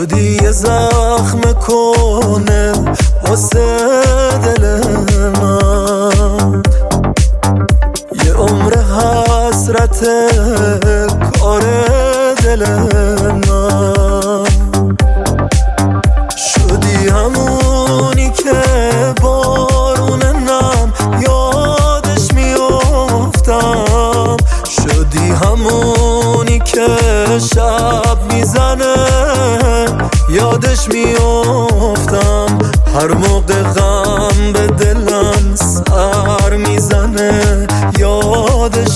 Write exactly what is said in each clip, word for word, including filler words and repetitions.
شدی یه زخم کنه واسه دل من، یه عمر حسرت کار دل من. شدی همونی که بارون نم یادش میافتم، شدی همونی که شب میزنه یادش میافتم، هر موقع غم به دلم سر میزنه یادش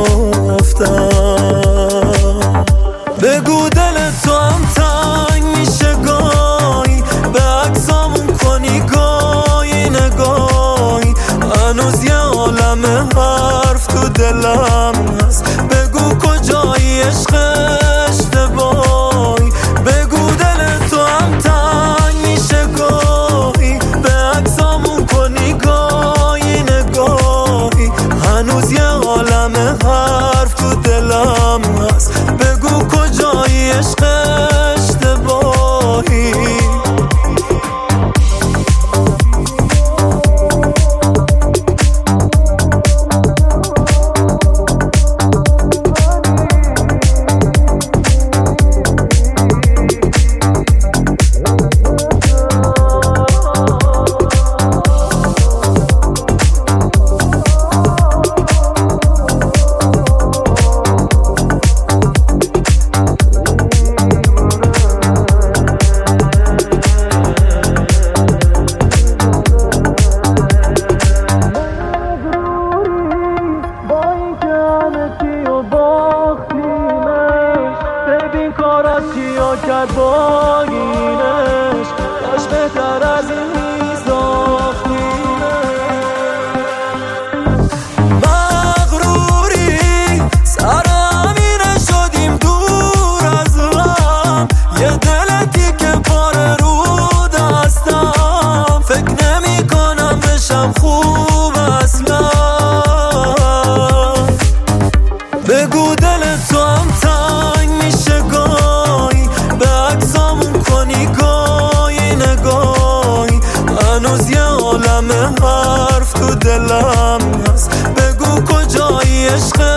میافتم. بگو دل تو هم تنگ میشه گاهی، به عکسامون کنی گاهی نگاهی، هنوز یه عالم حرف تو دلم هست، بگو کجایی عشق اشتباهی. بگو دل تو هم تنگ میشه گاهی، به عکسامون کنی گاهی نگاهی، هنوز یه عالم حرف تو دلم هست، بگو کجایی عشق اشتباهی. کیا کرد با اینش، داشت بهتر از این میساختیمش. مغروری سر امینه شدیم دور از غم، یه دلتی که پاره رو دستم، فکر نمی کنم بشم خوب اصلا. بگو دل تو هم تنگ میشه گاهی، به عکسامون کنی گاهی نگاهی، هنوز یه عالم حرف تو دلم هست، بگو کجایی عشق